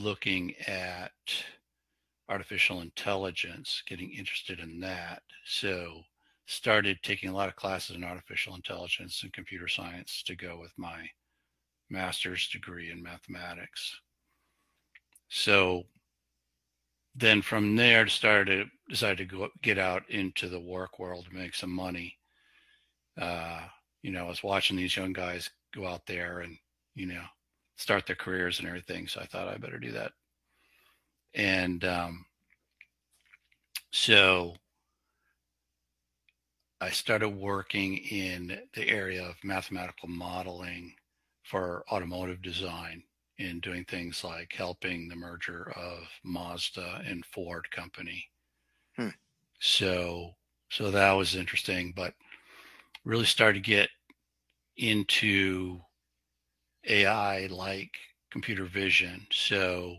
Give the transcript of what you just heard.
looking at artificial intelligence, getting interested in that. So started taking a lot of classes in artificial intelligence and computer science to go with my master's degree in mathematics. So then from there decided to get out into the work world to make some money. I was watching these young guys go out there and, start their careers and everything. So I thought I better do that. And so I started working in the area of mathematical modeling for automotive design and doing things like helping the merger of Mazda and Ford company. Hmm. So that was interesting, but really started to get into AI like computer vision. So